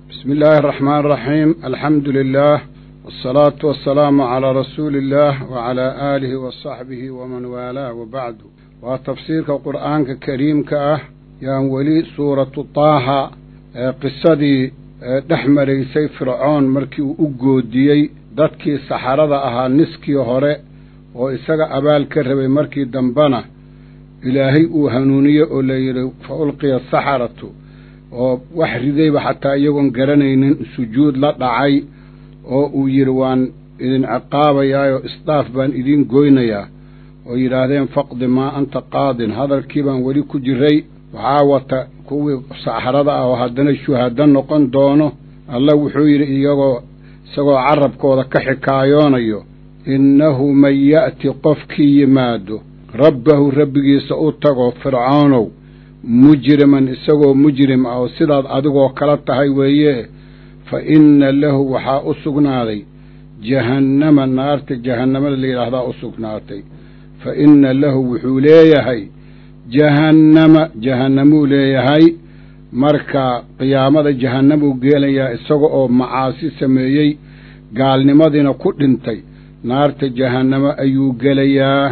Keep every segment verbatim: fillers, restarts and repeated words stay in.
بسم الله الرحمن الرحيم. الحمد لله والصلاة والسلام على رسول الله وعلى آله وصحبه ومن والاه وبعد. وتفسير القرآن الكريم كأه يعني ولي سورة طه قصدي دحمري سيف فرعون مركي وقوديي dadkii saxarada ahaa niskii hore oo isaga abaal ka rabay markii dambana ilaahay uu hanuuniye oo la yiri fa ulqiya saxaratu oo wax ridayba xataa iyagoon garanaynin sujuud la dhacay oo uu yiri waan idin ciqaabayaayo isdaaf baan idin goynayaa oo yiraahdeen faqdi maa anta qaadin hadalkii baan weli ku jiray waxaa wata kuwii saxarada ah oo haddana shuhada noqon doono alla wuxuu yiri iyagoo isagoo carabkooda ka xikaayoonayo innahu man ya'ti qofkii yimaado rabbahu rabbigiisa u tago fircoonow mujriman isagoo mujrim ah oo sidaad adigoo kala tahay weeye fa inna lahu waxaa u sugnaaday jahannama naarta jahannamada la yidhaahdaa u sugnaatay fa inna lahu wuxuu leeyahay jahannama jahannamuu leeyahay marka qiyaamada jahannamuu geelayaa isaga oo macaasi sameeyey gaalnimadiina ku dhintay naarta jahannamo ayuu gelayaa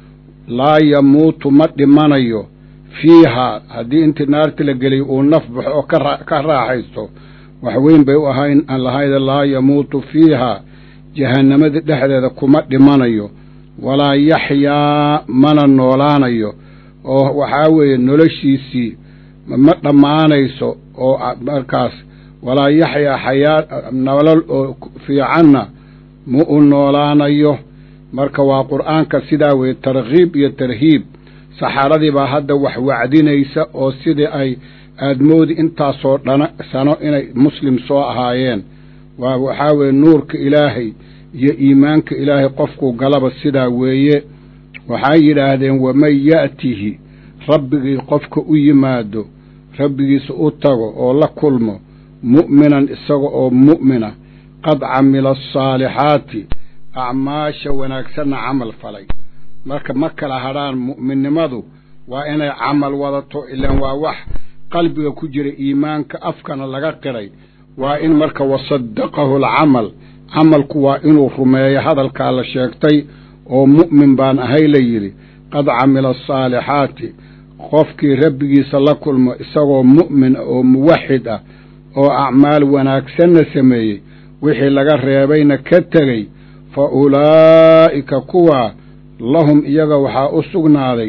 laa yamuutu ma dhimanayo fiihaa haddii intii naarta la gelay uu naf baxo oo ka raaxaysto wax weyn bay u ahayn aan lahayda laa yamuutu fiihaa jahannamada dhexdeeda kuma dhimanayo walaa yaxyaa mana noolaanayo oo waxaa weeye noloshiisii ma dhammaanayso oo markaas walaa yaxyaa xayaa nolol oo fiicanna ma u noolaanayo marka waa qur'aanka sidaa weye targhiib iyo tarhiib saxaradii baa hadda wax wacdinaysa oo sidii ay aadmoodi intaasoo dhana sano inay muslim soo ahaayeen waa waxaa weeye nuurka ilaahay iyo iimaanka ilaahay qofkuu galaba sidaa weeye waxay yidhaahdeen waman ya'tihi rabbigii qofka u yimaado rabbigiisa u tago oo la kulmo mu'minan isaga oo mu'mina qad camila asaalixaati acmaasha wanaagsanna camal falay marka ma kala hadhaan mu'minnimadu waa inay camal wadato ilaan waa wax qalbiga ku jira iimaanka afkana laga qiray waa in marka wasaddaqahu alcamal camalku waa inuu rumeeyo hadalkaa la sheegtay oo mu'min baan ahay la yidhi qad camila asaalixaati qofkii rabbigiisa la kulmo isagoo mu'min oo muwaxid ah oo acmaal wanaagsanna sameeyey wixii laga reebayna ka tegey fa ulaa'ika kuwaa lahum iyaga waxaa u sugnaaday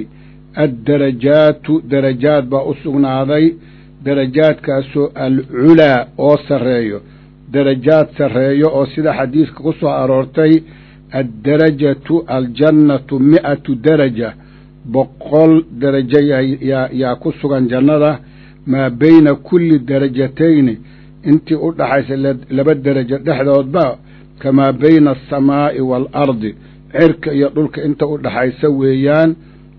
addarajaatu darajaad baa u sugnaaday darajaadkaasoo alculaa oo sarreeyo darajaad sarreeyo oo sida xadiiska ku soo aroortay addarajatu aljannatu mi'atu daraja boqol darajo yaa yaa ku sugan jannada maa bayna kulli darajatayni intii u dhaxaysa laba derajo dhexdoodba kamaa bayna asamaa'i waalardi cirka iyo dhulka inta u dhaxaysa weeyaan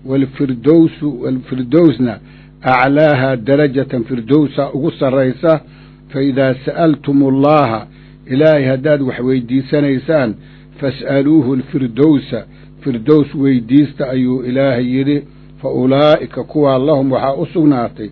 walfirdowsu walfirdowsna aclaaha darajatan firdowsa ugu sarraysa fa idaa sa'altum allaha ilaahay haddaad wax weydiisanaysaan fas'aluuhu alfirdowsa firdows weydiista ayuu ilaahay yidhi fa ulaa'ika kuwaa lahum waxaa u sugnaatay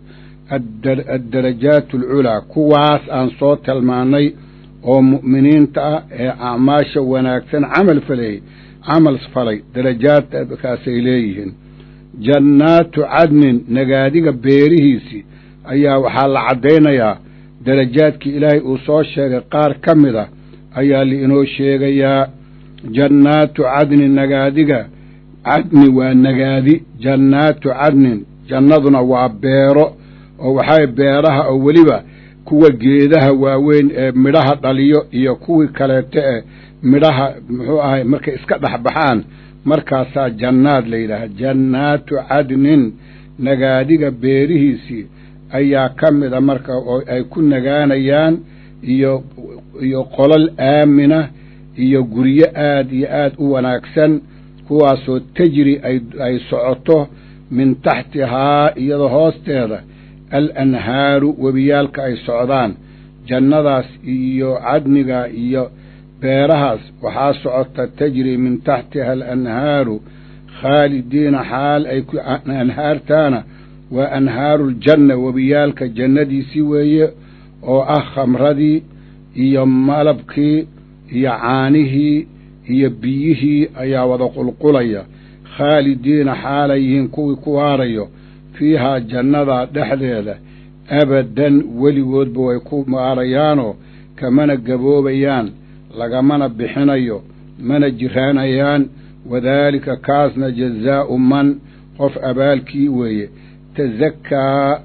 addarajaatu alculaa kuwaas aan soo tilmaannay oo mu'miniinta ah ee acmaasha wanaagsan camal falayey camal falay darajaadkaasay leeyihiin jannaatu cadnin nagaadiga beerihiisii ayaa waxaa la caddaynayaa darajaadkii ilaahay uu soo sheegay qaar ka mid a ayaa liinoo sheegayaa jannaatu cadnin nagaadiga cadni waa nagaadi jannaatu cadnin jannaduna waa beero oo waxaa beeraha oo weliba kuwa geedaha waaweyn ee midhaha dhaliyo iyo kuwii kaleeto ee midhaha muxuu ahay markay iska dhexbaxaan markaasaa jannaad la yidhaaha jannaatu cadnin nagaadiga beerihiisii ayaa ka mid a marka oo ay ku nagaanayaan iyo iyo qolal aamina iyo guryo aad iyo aad u wanaagsan kuwaasoo tajri ay ay socoto min taxtihaa iyadoo hoosteeda alanhaaru webiyaalka ay socdaan jannadaas iyo cadniga iyo beerahaas waxaa socota tajri min taxtiha alanhaaru khaalidiina xaal ay ku anhaartaana waa anhaaru ljanna webiyaalka jannadiisii weeye oo ah khamradii iyo malabkii iyo caanihii iyo biyihii ayaa wada qulqulaya khaalidiina xaalay yihiin kuwii ku waarayo fiihaa jannada dhexdeeda abadan weligoodba way ku waarayaanoo kamana gaboobayaan lagamana bixinayo mana jiraanayaan wadaalika kaasna jazaa'u man qof abaalkii weeye tazakkaa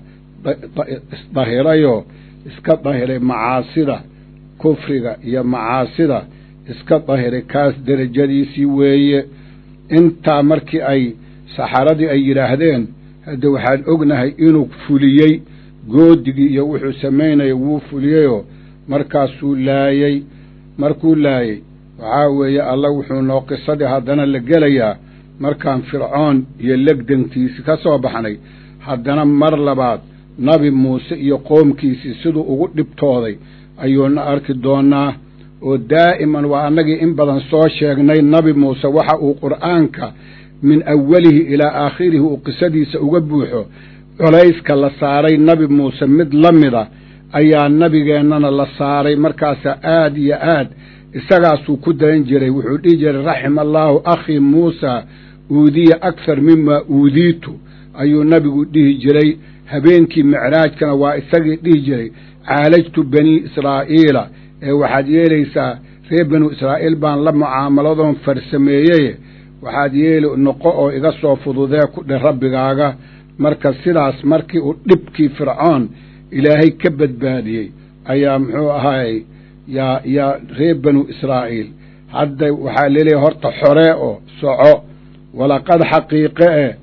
isdahirayoo iska dahiray macaasida kufriga iyo macaasida iska dahiray kaas derajadiisii weeye intaa markii ay saxaradii ay yidhaahdeen hadda waxaan ognahay inuu fuliyey goodigii iyo wuxuu samaynaya wuu fuliyeyoo markaasuu laayey markuu laayey waxaa weeye alla wuxuu noo qisadii haddana la gelayaa markaan fircoon iyo legdankiisii ka soo baxnay haddana mar labaad nabi muuse iyo qoomkiisii siduu ugu dhibtooday ayuuna arki doonaa oo daa'iman waa annagii in badan soo sheegnay nabi muuse waxa uu qur'aanka min awalihi ilaa aakhirihi uu qisadiisa uga buuxo culayska la saaray nabi muuse mid la mida ayaa nabigeennana la saaray markaasaa aad iyo aad isagaasuu ku daran jiray wuxuu dhihi jiray raxima allaahu akhii muusa uudiya akthar mimaa uudiitu ayuu nabigu dhihi jiray habeenkii micraajkana waa isagii dhihi jiray caalajtu banii israa'iila ee waxaad yeelaysaa reer banu israa'iil baan la mucaamaladoon farsameeyey waxaad yeeli noqo oo iga soo fududee ku dhe rabbigaaga marka sidaas markii uu dhibkii fircoon ilaahay ka badbaadiyey ayaa muxuu ahaayey yaa yaa reer banu israa'iil hadda waxaa leeleeyahay horta xoree oo soco walaqad xaqiiqe eh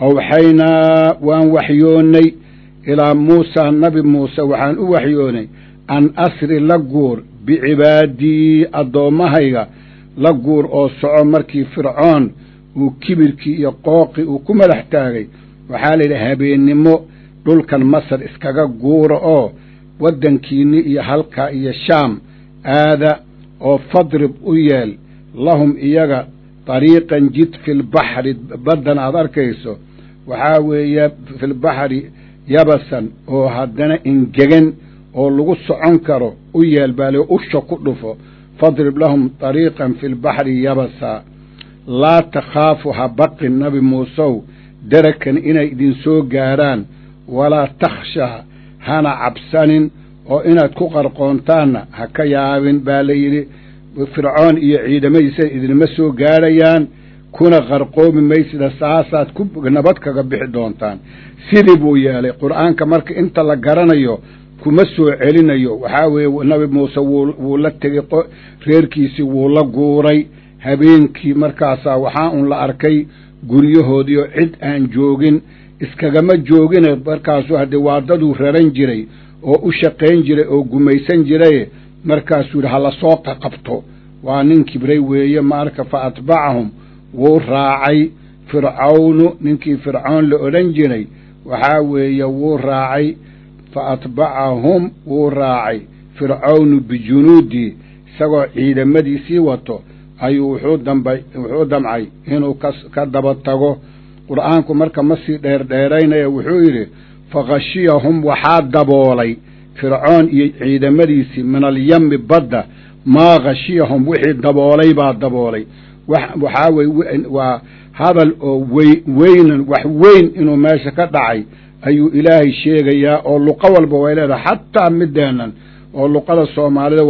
awxaynaa waan waxyoonnay ilaa muusaa nabi muuse waxaan u waxyoonay an asri la guur bicibaadii addoommahayga la guur oo soco markii fircoon uu kibirkii iyo qooqii uu ku madax taagay waxaa la yidhi habeennimo dhulkan masar iskaga guura oo waddankiinni iyo halkaa iyo shaam aada oo fadrib u yeel lahum iyaga dariiqan jid filbaxri baddan aad arkayso waxaa weeye filbaxri yabasan oo haddana engegan oo lagu socon karo u yeel baale usha ku dhufo fadrib lahum dariiqan filbaxri yabasa laa takhaafu ha baqin nabi muusow darakan inay idinsoo gaaraan walaa takhsha hana cabsanin oo inaad ku qarqoontaanna ha ka yaabin baa la yidhi fircoon iyo ciidamadiisa idinma soo gaarayaan kuna qarqoomi maysida saasaad ku nabad kaga bixi doontaan sidii buu yeelay qur'aanka marka inta la garanayo kuma soo celinayo waxaa weeye nabi muuse wuu la tegey reerkiisii wuu la guuray habeenkii markaasaa waxaa un la arkay guryahoodiioo cid aan joogin iskagama joogine markaasuu haddee waadaduu raran jiray oo u shaqayn jiray oo gumaysan jiray markaasuu yidhi hala soo qaqabto waa nin kibray weeye marka fa atbacahum wuu raacay fircawnu ninkii fircoon la odhan jiray waxaa weeye wuu raacay fa atbacahum wuu raacay fircawnu bijunuudii isagoo ciidamadiisii wato ayuu wuxuu dambay wuxuu damcay inuu ka ka daba tago qur'aanku marka ma sii dheerdheeraynaya wuxuu yidhi fakhashiyahum waxaa daboolay fircoon iyo ciidamadiisii min alyami badda maa khashiyahum wixii daboolay baa daboolay waxaa weye waa hadal oo wey weynan wax weyn inuu meesha ka dhacay ayuu ilaahay sheegayaa oo luqo walba way leedahay xataa mideennan oo luqada soomaalida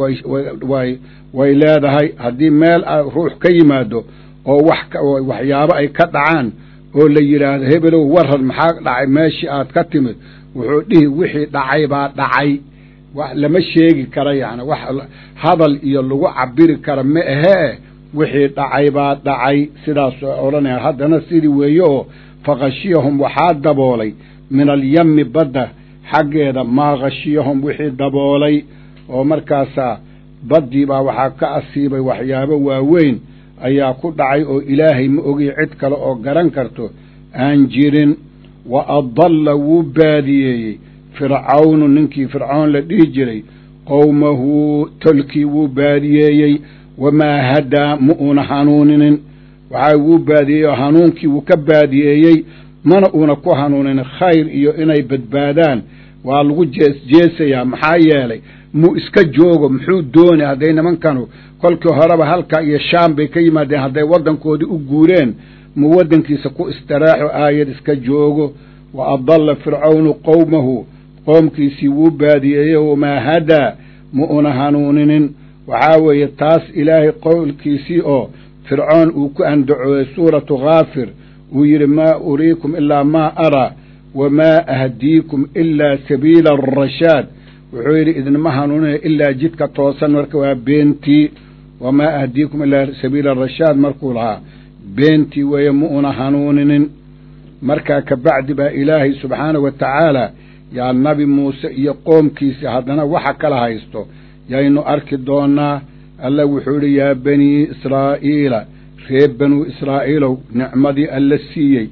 way way leedahay haddii meel ruux ka yimaado oo wax waxyaabo ay ka dhacaan oo la yidhaahdo hebelow waran maxaa dhacay meeshii aad ka timid wuxuu dhihi wixii dhacay baa dhacay wax lama sheegi kara yacni wax hadal iyo lagu cabiri kara ma ahee wixii dhacay baa dhacay sidaas odhanaya haddana sidii weeye oo fakhashiyahum waxaa daboolay min alyami badda xaggeeda maa khashiyahum wixii daboolay oo markaasaa baddii baa waxaa ka asiibay waxyaabo waaweyn ayaa ku dhacay oo ilaahay ma ogiy cid kale oo garan karto aan jirin wa adalla wuu baadiyeeyey fircawnu ninkii fircoon la dhihi jiray qowmahu tolkii wuu baadiyeeyey wamaa hadaa ma uuna hanuuninin waxaa wuu baadiyeeyey oo hanuunkii wuu ka baadiyeeyey mana uuna ku hanuunin khayr iyo inay badbaadaan waa lagu jees jeesayaa maxaa yeelay muu iska joogo muxuu dooni hadday nimankanu kolkii horeba halka iyo shaam bay ka yimaadeen hadday waddankoodii u guureen muu waddankiisa ku istiraaxo aayad iska joogo wa adalla fircawnu qowmahu qoomkiisii wuu baadiyeeyey wamaa hadaa ma una hanuuninin waxaa weeye taas ilaahay qowlkiisii oo fircoon uu ku andacooyey suuratu kaafir uu yidhi maa uriikum ilaa maa araa wamaa ahdiikum ilaa sabiila arashaad wuxuu yidhi idinma hanuuninaya ilaa jidka toosan marka waa beentii wamaa ahdiikum ilaa sabiila arashaad markuu lahaa beentii weeye ma una hanuuninin markaa ka bacdi baa ilaahay subxaanahu wa tacaala yaa nabi muuse iyo qoomkiisi haddana waxa kala haysto yaynu arki doonaa alla wuxuu yidhi yaa banii israa'iila reer banuu israa'iilow nicmadii alla siiyey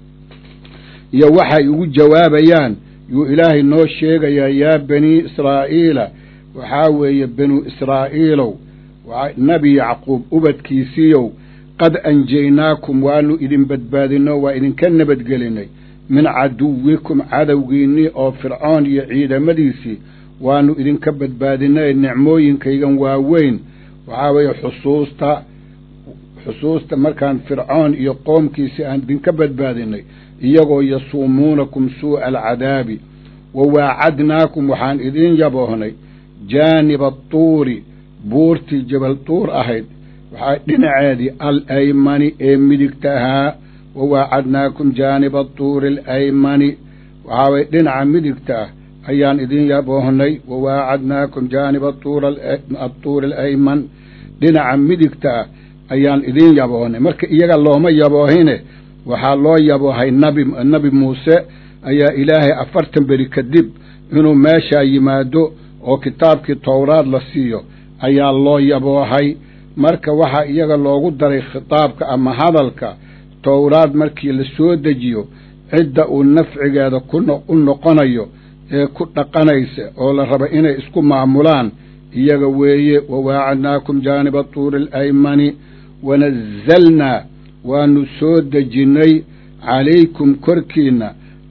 iyo waxay ugu jawaabayaan yuu ilaahay noo sheegayaa yaa banii israa'iila waxaa weeye banuu israa'iilow nebi yacquub ubadkiisiiyow qad anjaynaakum waanu idin badbaadinoo waa idinka nabadgelinay min caduwikum cadowgiinnii oo fircoon iyo ciidamadiisii waanu idinka badbaadinay nicmooyinkaygan waaweyn waxaa weeye xusuusta xusuusta markaan fircoon iyo qoomkiisii aan idinka badbaadinay iyagoo yasuumuunakum suu'a alcadaabi wa waacadnaakum waxaan idin yaboohnay jaaniba atuuri buurtii jabal tuur ahayd waxaa dhinaceedii alaymani ee midigta ahaa wa waacadnaakum jaaniba atuuri alaymani waxaa way dhinaca midigta ah ayaan idin yaboohnay wa waacadnaakum jaaniba atuuri alayman dhinaca midigta ah ayaan idin yaboohnay marka iyaga looma yaboohine waxaa loo yaboohay nabi nabi muuse ayaa ilaahay afartan beri kadib inuu meeshaa yimaado oo kitaabkii towraad la siiyo ayaa loo yaboohay marka waxaa iyaga loogu daray khitaabka ama hadalka towraad markii la soo dejiyo cidda uu nafcigeeda ku noqonayo ee ku dhaqanaysa oo la raba inay isku maamulaan iyaga weeye wawaacadnaakum jaaniba tuuri alaymani wanazalnaa waanu soo dejinnay calaykum korkiinna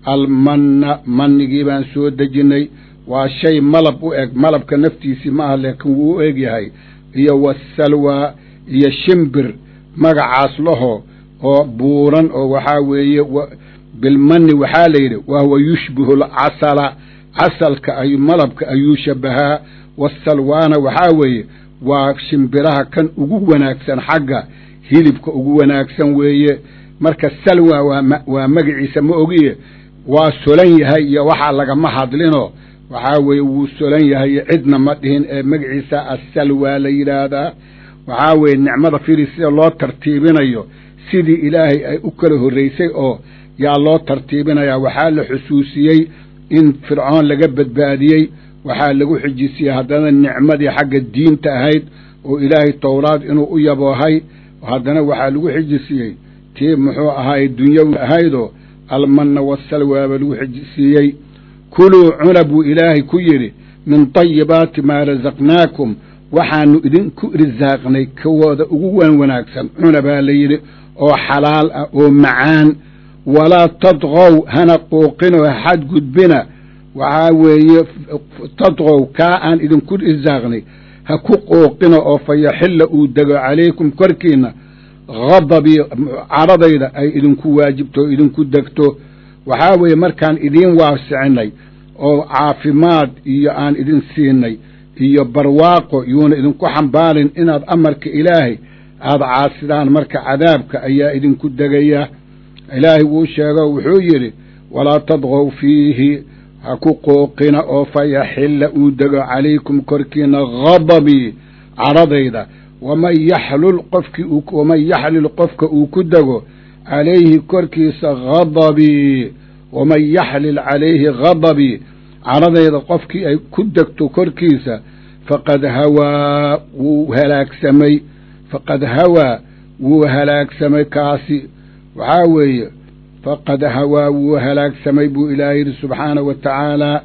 almanna mannigii baan soo dejinnay waa shay malab u eg malabka naftiisii ma ah laakiin wuu u eg yahay iyo wasalwaa iyo shimbir magacaas laho oo buuran oo waxaa weeye bilmanni waxaa la yidhi wahuwa yushbihu alcasala casalka ay malabka ayuu shabahaa wasalwaana waxaa weeye waa shimbiraha kan ugu wanaagsan xagga hilibka ugu wanaagsan weeye marka salwa waa waa magaciisa ma ogiye waa solan yahay iyo waxaa lagama hadlino waxaa weeye wuu solan yahay cidna ma dhihin ee magaciisa asalwa la yidhaahdaa waxaa weeye nicmada firi sida loo tartiibinayo sidii ilaahay ay u kala horraysay oo yaa loo tartiibinayaa waxaa la xusuusiyey in fircoon laga badbaadiyey waxaa lagu xijisiyey haddana nicmadii xagga diinta ahayd oo ilaahay towraad inuu u yaboohay haddana waxaa lagu xijisiiyey tii muxuu ahaay dunyawi ahaydoo almanna wasalwaaba lagu xijisiiyey kuluu cuna buu ilaahay ku yidhi min tayibaati maa rasaqnaakum waxaanu idinku risaaqnay kawooda ugu wan wanaagsan cuna baa la yidhi oo xalaal ah oo macaan walaa tadqow hana quuqinoo ha xadgudbina waxaa weeye tadqow kaa aan idinku risaaqnay ha ku quuqina oo fa yaxilla uu dego calaykum korkiinna hadabii caradayda ay idinku waajibto o idinku degto waxaa weeye markaan idiin waasicinay oo caafimaad iyo aan idin siinay iyo barwaaqo yuuna idinku xambaarin inaad amarka ilaahay aada caasidaan marka cadaabka ayaa idinku degaya ilaahay wuu sheego wuxuu yidhi walaa tadqow fiihi ha ku qooqina oo fa yaxilla uu dego calaykum korkiina hadabii caradayda waman yaxlul qofkii waman yaxlil qofka uu ku dego calayhi korkiisa hadabii waman yaxlil calayhi hadabii caradayda qofkii ay ku degto korkiisa faqad hawaa wuu halaagsamay faqad hawaa wuu halaagsamay kaasi waxaa weeye faqad hawaa wuu halaagsamay buu ilaahay yidhi subxaanahu wa tacaala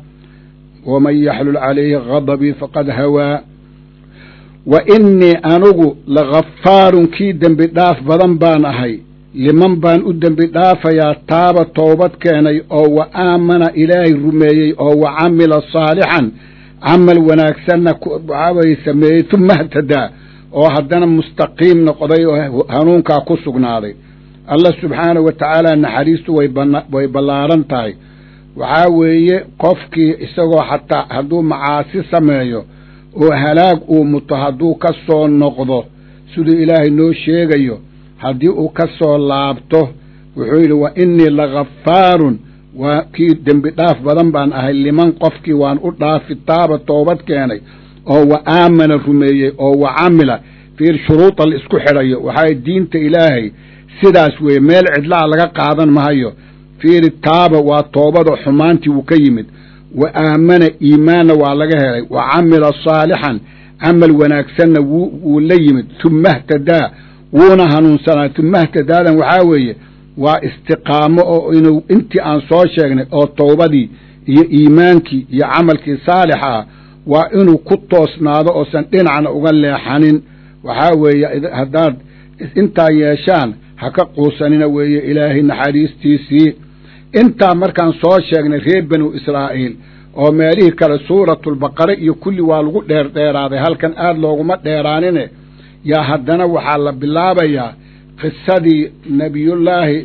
waman yaxlul calayhi hadabii faqad hawaa wa innii anugu lagafaarun kii dembi dhaaf badan baan ahay liman baan u dembi dhaafayaa taaba toobad keenay oo wa aamana ilaahay rumeeyey oo wa camila saalixan camal wanaagsanna waxaaweye sameeyey tuma htadaa oo haddana mustaqiim noqday oo hanuunkaa ku sugnaaday. allah subxaanahu wa tacaala naxariistu way way ballaaran tahay. waxaa weeye qofkii isagoo xataa hadduu macaasi sameeyo oo halaag uu muto hadduu ka soo noqdo siduu ilaahay noo sheegayo, haddii uu ka soo laabto wuxuu yidhi wa innii laghafaarun, waa kii dembi dhaaf badan baan ahay liman qofkii waan u dhaafi taaba toobad keenay oo wa aamana rumeeyey oo wa camila fiir shuruuda la isku xidhayo. waxaa diinta ilaahay sidaas weeye, meel cidlaa laga qaadan mahayo. fiiri taaba waa toobada xumaantii wuu ka yimid, wa aamana iimaanna waa laga helay, wa camila saalixan camal wanaagsanna wuu la yimid, tuma htadaa wuuna hanuunsanaa. tuma htadaadan waxaa weeye waa istiqaamo oo inuu intii aan soo sheegnay oo toobadii iyo iimaankii iyo camalkii saalixa ah waa inuu ku toosnaado oosan dhinacna uga leexanin. waxaa weeye haddaad intaa yeeshaan ha ka quusanina weeye ilaahay naxariistiisii. intaa markaan soo sheegnay reer banu israa'iil oo meelihii kale suuratulbaqare iyo kulli waa lagu dheerdheeraaday, halkan aad looguma dheeraanine yaa haddana waxaa la bilaabayaa qisadii nebiyullaahi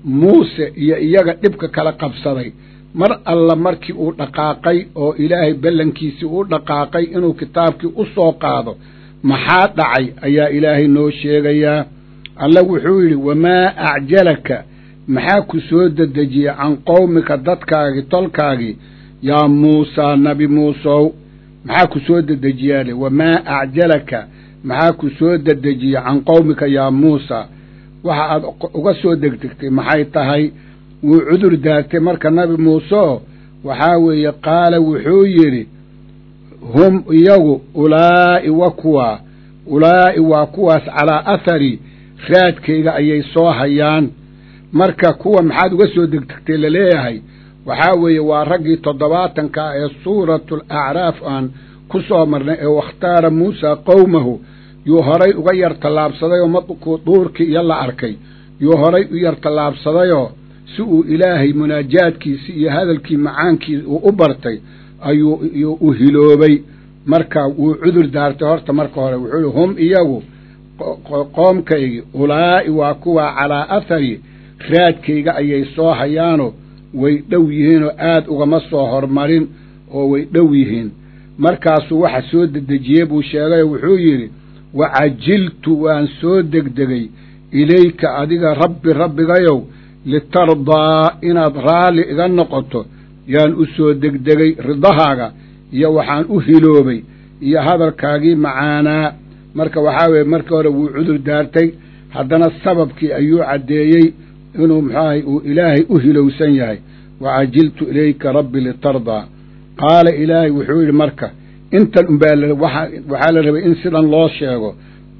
muuse iyo iyaga dhibka kala qabsaday. mar alla markii uu dhaqaaqay oo ilaahay ballankiisii uu dhaqaaqay inuu kitaabkii u soo qaado, maxaa dhacay ayaa ilaahay noo sheegayaa. alla wuxuu yidhi wamaa acjalaka, maxaa ku soo dedejiyey can qowmika dadkaagii tolkaagii yaa muusaa nabi muusow, maxaa ku soo dedejiyaale. wamaa acjalaka, maxaa ku soo dedejiyey can qowmika yaa muusa, waxa aad uga soo degdegtay maxay tahay. wuu cudur daartay marka nabi muuse oo waxaa weeye qaala wuxuu yidhi hum iyagu ulaa'i wa kuwaa ulaa'i waa kuwaas calaa athari raadkayga ayay soo hayaan. marka kuwa maxaad uga soo degdegtay laleeyahay waxaa weeye waa raggii toddobaatanka ee suuratu alacraaf aan ku soo marnay ee wakhtaara muusa qowmahu yuu horay uga yar tallaabsadayoo madku duurkii iyo la arkay yuu horay u yar tallaabsadayoo si uu ilaahay munaajaadkiisii iyo hadalkii macaankii uu u bartay ayuu iyuu u hiloobay. marka wuu cudur daartay horta marka hore wuxuu yihi hum iyagu qoomkaygii ulaa'i waa kuwa calaa athari raadkayga ayay soo hayaanoo way dhow yihiinoo aad ugama soo hormarin oo way dhow yihiin. markaasuu waxa soo dedejiyey buu sheegay wuxuu yidhi wacajiltu waan soo degdegay ilayka adiga rabbi rabbigayow litardaa inaad raalli iga noqoto yaan u soo degdegay ridahaaga iyo waxaan u hiloobay iyo hadalkaagii macaanaa. marka waxaa weeye marka hore wuu cudur daartay, haddana sababkii ayuu caddeeyey inuu muxuahay uu ilaahay u hilowsan yahay. wacajiltu ilayka rabbi litardaa. qaala ilaahay wuxuu yidhi marka intan unbaa waxaa la rabay in sidan loo sheego.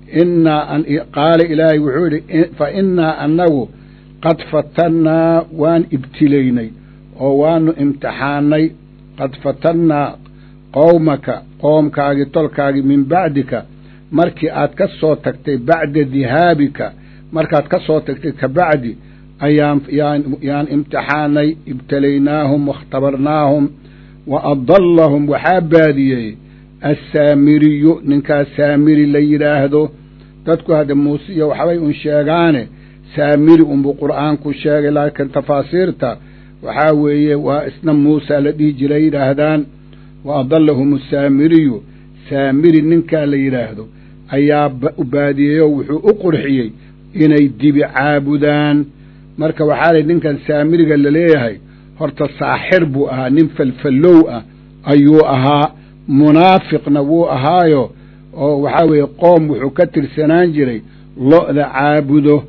innaa qaala ilaahay wuxuu yidhi fa innaa annagu qad fatannaa waan ibtilaynay oo waanu imtixaannay. qad fatannaa qowmaka qoomkaagii tolkaagii min bacdika markii aad ka soo tagtay bacda dihaabika markaad ka soo tagtay ka bacdi ayaan yaan yaan imtixaanay. ibtalaynaahum waاkhtabarnaahum wa adallahum waxaa baadiyey assaamiriyu ninkaas saamiri la yidhaahdo. dadku hadda muuse iyo waxbay un sheegaane saamiri unbuu qur'aanku sheegay, laakiin tafaasiirta waxaa weeye waa isna muusa la dhihi jiray yidhaahdaan. wa adallahum asaamiriyu saamiri ninkaa la yidhaahdo ayaa baadiyeeyoo wuxuu u qurxiyey inay dibi caabudaan. marka waxaa lay ninkan saamiriga laleeyahay horta saaxir buu ahaa, nin falfallow ah ayuu ahaa, munaafiqna wuu ahaayo oo waxaa weeye qoom wuxuu ka tirsanaan jiray lo'da caabudo.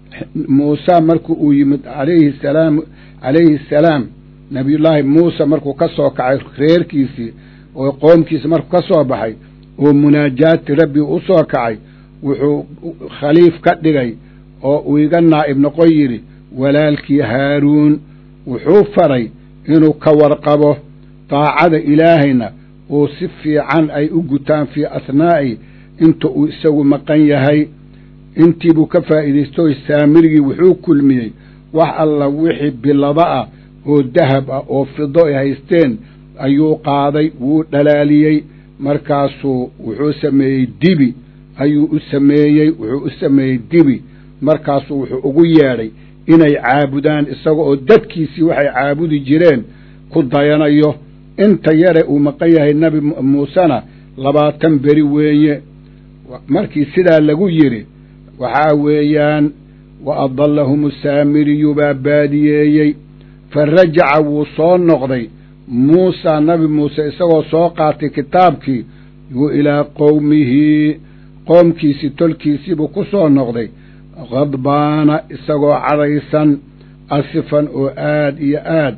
muuse marku uu yimid calayhi salaam calayhi salaam nabiyullaahi muuse markuu ka soo kacay reerkiisii oo qoomkiisa markuu ka soo baxay oo munaajaadti rabbi u soo kacay wuxuu khaliif ka dhigay oo uu iga naa'ib noqon yidhi walaalkii haaruun. wuxuu faray inuu ka warqabo daacada ilaahayna oo si fiican ay u gutaan fii asnaa'i inta uu isagu maqan yahay. intii buu ka faa'iidaystoy saamirigii wuxuu kulmiyey wax alla wixii bilada ah oo dahab ah oo fido ay haysteen ayuu qaaday wuu dhalaaliyey markaasuu wuxuu sameeyey dibi ayuu u sameeyey wuxuu u sameeyey dibi markaasuu wuxuu ugu yeedhay inay caabudaan isaga oo dadkiisii waxay caabudi jireen ku dayanayo inta yare uu maqan yahay nebi muusena labaatan beri weeye markii sidaa lagu yidhi waxaa weeyaan wa adallahum saamiriyu baa baadiyeeyey fa rajaca wuu soo noqday muusaa nabi muuse isagoo soo qaatay kitaabkii wuu ilaa qowmihi qoomkiisii tolkiisiibuu ku soo noqday khadbaana isagoo cadhaysan asifan oo aad iyo aad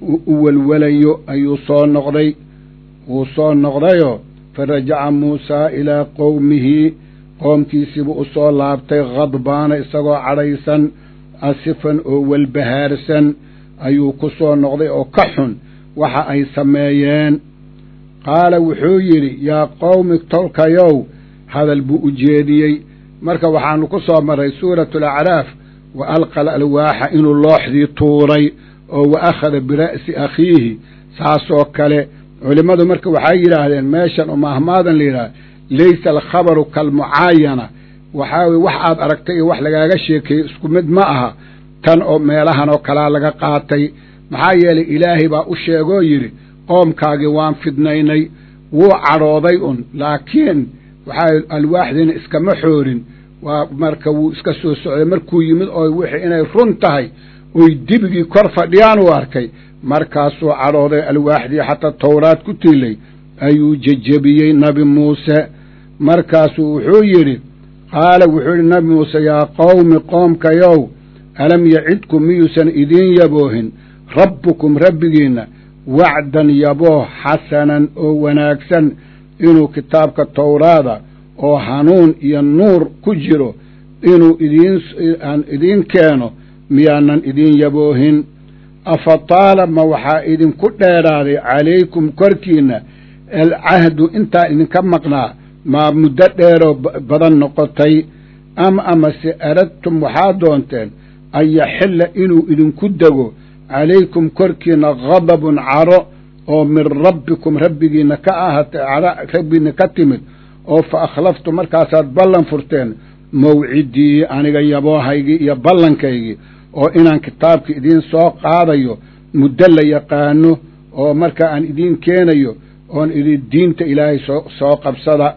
u welwelayo ayuu soo noqday wuu soo noqdayoo fa rajaca muusaa ilaa qowmihi qoomkiisiibuu u soo laabtay khadbaana isagoo cadhaysan asifan oo welbahaarsan ayuu ku soo noqday oo ka xun waxa ay sameeyeen qaala wuxuu yidhi yaa qowmi tolkayow hadal buu u jeediyey marka waxaanu ku soo marray suuratu alacraaf wa alqa alalwaaxa inuu looxdii tuuray oo wa akhada bira'si akhiihi saasoo kale culimmadu marka waxay yidhaahdeen meeshan oo maahmaadan la yidhahda laysa alkhabaru kalmucaayana waxaa weye wax aad aragtay iyo wax lagaaga sheekeeyey isku mid ma aha tan oo meelahan oo kalaa laga qaatay maxaa yeelay ilaahay baa u sheegoo yidhi qoomkaagii waan fidnaynay wuu cadhooday un laakiin waxaa alwaaxdiina iskama xoorin waa marka wuu iska soo socday markuu yimid oo wixii inay run tahay oy dibigii kor fadhiyaan uu arkay markaasuu cadhooday alwaaxdii xataa towraad ku tiilay ayuu jejebiyey nabi muuse markaasuu wuxuu yidhi qaala wuxuu yidhi nabi muuse yaa qowmi qoomkayow alam yacidkum miyuusan idiin yaboohin rabbukum rabbigiinna wacdan yabooh xasanan oo wanaagsan inuu kitaabka towraada oo hanuun iyo nuur ku jiro inuu idiin aan idiin keeno miyaanan idiin yaboohin afa taala ma waxaa idinku dheeraaday calaykum korkiinna alcahdu intaa idinka maqnaa maa muddo dheeroo badan noqotay ama amase aradtum waxaad doonteen an yaxilla inuu idinku dego calaykum korkiinna gadabun caro oo min rabbikum rabbigiinna ka ahaatay caro rabbigiinna ka timid oo fa akhlaftu markaasaad ballan furteen mawcidii aniga yaboohaygii iyo ballankaygii oo inaan kitaabka idiin soo qaadayo muddo la yaqaano oo marka aan idiin keenayo oon idin diinta ilaahay soo soo qabsada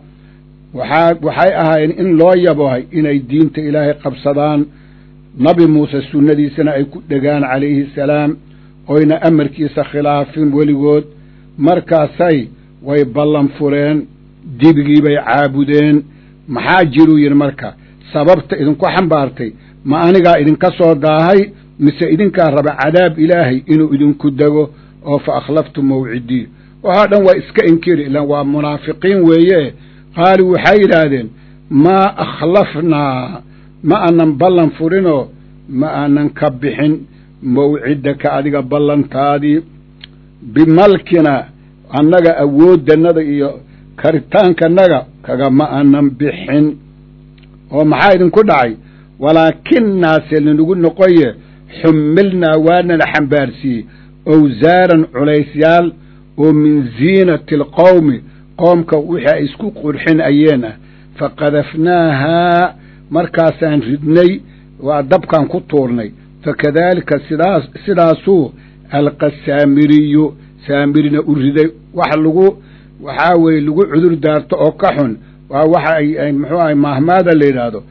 waxaa waxay ahaayeen in loo yaboohay inay diinta ilaahay qabsadaan nabi muuse sunnadiisana ay ku dhegaan calayhi salaam oyna amarkiisa khilaafin weligood markaasay way ballan fureen dibigii bay caabudeen maxaa jiruu yidhi marka sababta idinku xambaartay ma anigaa idinka soo daahay mise idinkaa raba cadaab ilaahay inuu idinku dego oo fa akhlaftu mawcidii waxoo dhan waa iska inkiri ilaan waa munaafiqiin weeye qaaluu waxay yidhaahdeen maa akhlafnaa ma aanan ballan furinoo ma aanan ka bixin mawcidaka adiga ballantaadii bimalkina annaga awooddannada iyo karitaankanaga kagama aanan bixin oo maxaa idinku dhacay walaakinnaase linagu noqoye xumilnaa waanana xambaarsiiyey owsaaran culaysyaal oo min ziinati alqowmi qoomka wixii ay isku qurxinayeen ah faqadafnaahaa markaasaan ridnay waa dabkaan ku tuurnay fakadaalika sidaas sidaasuu alqa saamiriyu saamirina u riday wax lagu waxaa weeye lagu cudur daarto oo ka xun waa waxa ay muxuu ahay maahmaada la yidhaahdo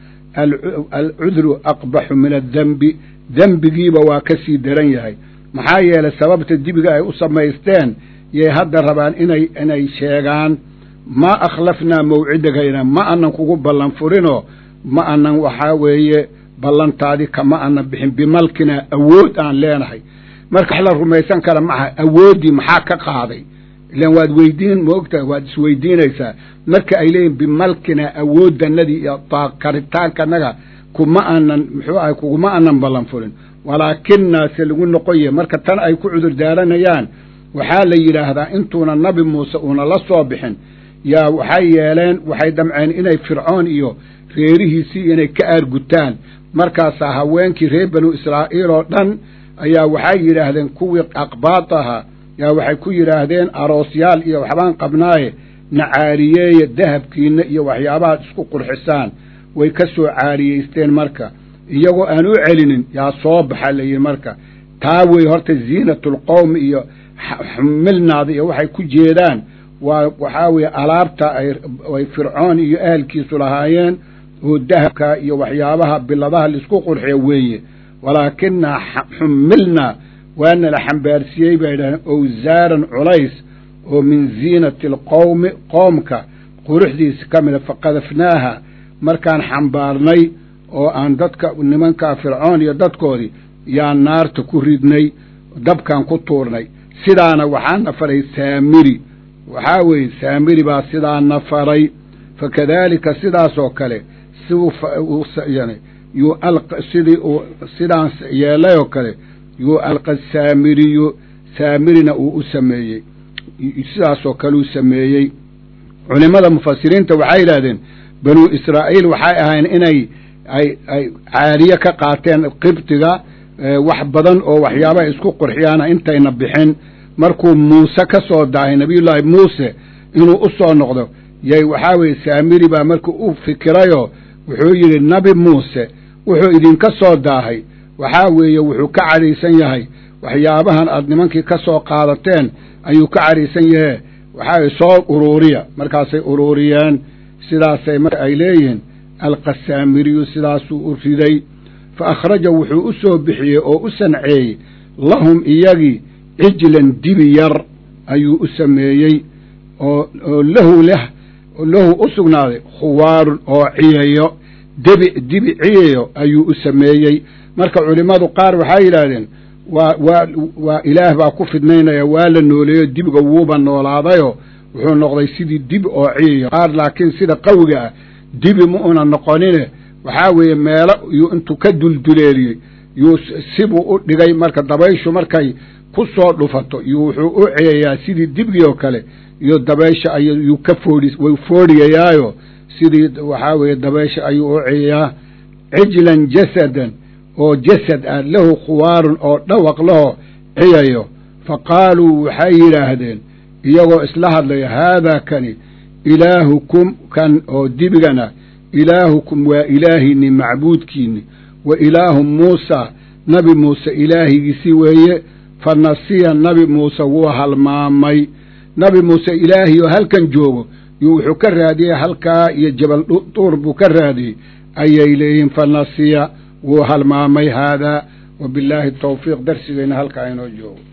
alcudru aqbaxu min addenbi dembigiiba waa ka sii daran yahay maxaa yeelay sababta dibiga ay u samaysteen yay hadda rabaan inay inay sheegaan ma akhlafnaa mawcidagayna ma anan kugu ballan furinoo ma anan waxaa weeye ballantaadii kama anan bixin bimalkina awood aan leenahay marka wax la rumaysan kara maaha awooddii maxaa ka qaaday ilaan waad weydiin ma ogtahay waad isweydiinaysaa marka ay leeyihin bimalkina awooddanadii iyo karitaankanaga kuma aanan muxuu ahay kuguma aanan ballan furin walaakinnaase lagu noqoye marka tan ay ku cudur daaranayaan waxaa la yidhaahdaa intuuna nabi muuse uuna la soo bixin yaa waxay yeeleen waxay damceen inay fircoon iyo reerihiisii inay ka aargutaan markaasaa haweenkii reer banu israa'iil oo dhan ayaa waxay yidhaahdeen kuwii aqbaad ahaa yaa waxay ku yidhaahdeen aroosyaal iyo waxbaan qabnaaye na caariyeeya dahabkiinna iyo waxyaabahaad isku qurxisaan way ka soo caariyeysteen marka iyagoo aan u celinin yaa soo baxa layidhi marka taa wey horta ziinatulqowmi iyo xumilnaada iyo waxay ku jeedaan waa waxaa weeye alaabta ay fircoon iyo ahalkiisu lahaayeen oo dahabka iyo waxyaabaha biladaha laisku qurxiyo weeye walaakinaa xumilnaa waana la xambaarsiiyey bay idhahdeen owsaaran culays oo min ziinati alqowmi qoomka quruxdiisa ka mida faqadafnaaha markaan xambaarnay oo aan dadka nimankaa fircoon iyo dadkoodii yaan naarta ku ridnay dabkaan ku tuurnay sidaana waxaana faray saamiri waxaa weeye saamiri baa sidaana faray fakadaalika sidaas oo kale yuu sidii uu sidaan yeelay oo kale yuu alqa saamiriyu saamirina uu u sameeyey sidaasoo kale uu sameeyey culimada mufasiriinta waxay yidhahdeen banuu israa'iil waxay ahayn inay ay ay caariye ka qaateen qibtiga wax badan oo waxyaabaha isku qurxiyaana intayna bixin markuu muuse ka soo daahay nabiyullaahi muuse inuu u soo noqdo yay waxaa weeye saamiri baa markuu u fikirayoo wuxuu yidhi nabi muuse wuxuu idinka soo daahay waxaa weeye wuxuu ka cadhaysan yahay waxyaabahan aad nimankii ka soo qaadateen ayuu ka cadhaysan yahe waxaa weye soo uruuriya markaasay uruuriyeen sidaasay marka ay leeyihiin alqa saamiriyu sidaasuu u riday fa akhraja wuxuu u soo bixiyey oo u sanceeyey lahum iyagii cijlan dibi yar ayuu u sameeyey oo oo lahu leh lahu u sugnaaday khuwaarun oo ciyayo dibi dibi ciyayo ayuu u sameeyey marka culimmadu qaar waxay yidhaahdeen waa waa waa ilaah baa ku fidnaynaya waa la nooleeyo dibiga wuuba noolaadayoo wuxuu noqday sidii dibi oo ciyayo qaar laakiin sida qawiga ah dibi ma una noqonine waxaa weeye meelo yuu intuu ka dulduleeliyey yuu sibuu u dhigay marka dabayshu markay ku soo dhufato yuu wuxuu u ciyayaa sidii dibigii oo kale iyo dabaysha ayuu ka foodhi way foodhiyayaayo sidii waxaa weeye dabaysha ayuu u ciyayaa cijlan jasadan oo jasad ah lahu khuwaarun oo dhawaq lahoo ciyayo fa qaaluu waxay yidhaahdeen iyagoo isla hadlaya haadaa kani ilaahukum kan oo dibigana ilaahukum waa ilaahiinni macbuudkiinni wa ilaahu muusa nabi muuse ilaahigiisi weeye fa nasiya nabi muuse wuu halmaamay nabi muuse ilaahiyoo halkan joogo yuu wuxuu ka raadiyey halkaa iyo jabal duur buu ka raadiyey ayay leeyihiin fa nasiya wuu halmaamay haadaa wa billaahi tawfiiq darsigayna halkaa inoo joogo